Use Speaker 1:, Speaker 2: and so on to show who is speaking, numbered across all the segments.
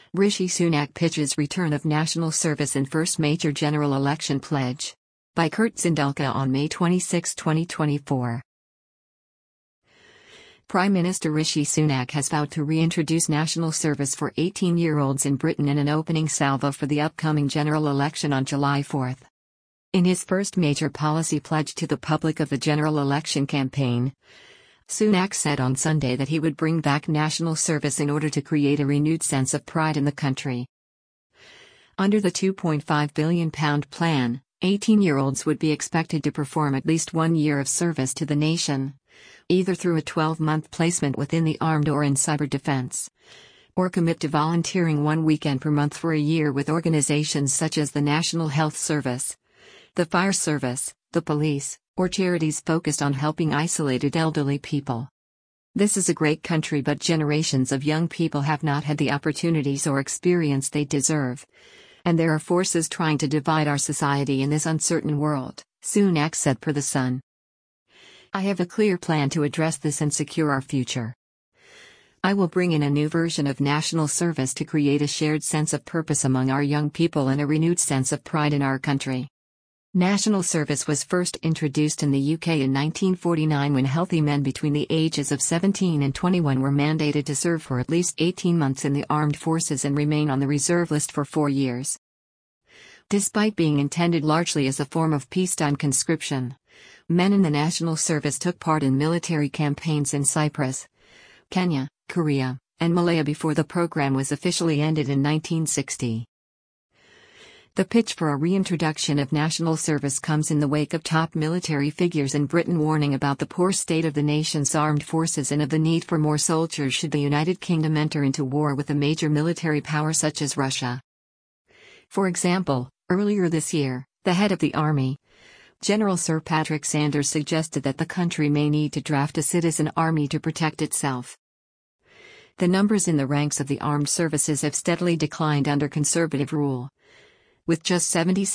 Speaker 1: Rishi Sunak pitches return of national service in first major general election pledge. By Kurt Zindulka on May 26, 2024. Prime Minister Rishi Sunak has vowed to reintroduce national service for 18-year-olds in Britain in an opening salvo for the upcoming general election on July 4. In his first major policy pledge to the public of the general election campaign, Sunak said on Sunday that he would bring back national service in order to create a renewed sense of pride in the country. Under the £2.5 billion plan, 18-year-olds would be expected to perform at least 1 year of service to the nation, either through a 12-month placement within the armed or in cyber defense, or commit to volunteering 1 weekend per month for a year with organizations such as the National Health Service, the Fire Service, the police, or charities focused on helping isolated elderly people. This is a great country, but generations of young people have not had the opportunities or experience they deserve, and there are forces trying to divide our society in this uncertain world, Sunak said per The Sun. I have a clear plan to address this and secure our future. I will bring in a new version of national service to create a shared sense of purpose among our young people and a renewed sense of pride in our country. National service was first introduced in the UK in 1949 when healthy men between the ages of 17 and 21 were mandated to serve for at least 18 months in the armed forces and remain on the reserve list for 4 years. Despite being intended largely as a form of peacetime conscription, men in the national service took part in military campaigns in Cyprus, Kenya, Korea, and Malaya before the program was officially ended in 1960. The pitch for a reintroduction of national service comes in the wake of top military figures in Britain warning about the poor state of the nation's armed forces and of the need for more soldiers should the United Kingdom enter into war with a major military power such as Russia. For example, earlier this year, the head of the army, General Sir Patrick Sanders, suggested that the country may need to draft a citizen army to protect itself. The numbers in the ranks of the armed services have steadily declined under Conservative rule, with just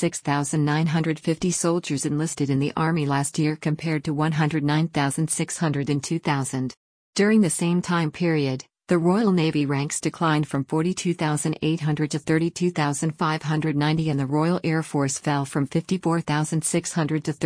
Speaker 1: 76,950 soldiers enlisted in the army last year compared to 109,600 in 2000. During the same time period, the Royal Navy ranks declined from 42,800 to 32,590 and the Royal Air Force fell from 54,600 to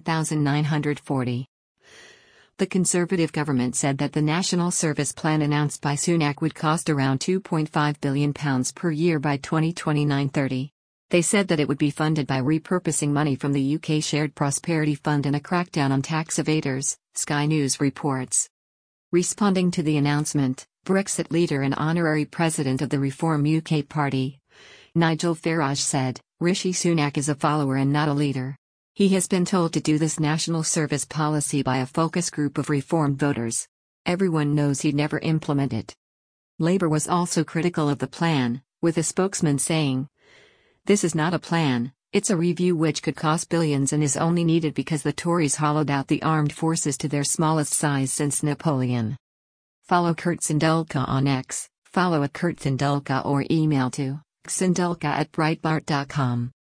Speaker 1: 31,940. The Conservative government said that the national service plan announced by Sunak would cost around £2.5 billion per year by 2029-30. They said that it would be funded by repurposing money from the UK Shared Prosperity Fund and a crackdown on tax evaders, Sky News reports. Responding to the announcement, Brexit leader and honorary president of the Reform UK Party, Nigel Farage said, Rishi Sunak is a follower and not a leader. He has been told to do this national service policy by a focus group of reformed voters. Everyone knows he'd never implement it. Labour was also critical of the plan, with a spokesman saying, "This is not a plan, it's a review which could cost billions and is only needed because the Tories hollowed out the armed forces to their smallest size since Napoleon." Follow Kurt Zindulka on X, follow @KurtZindulka or email to xindulka@breitbart.com.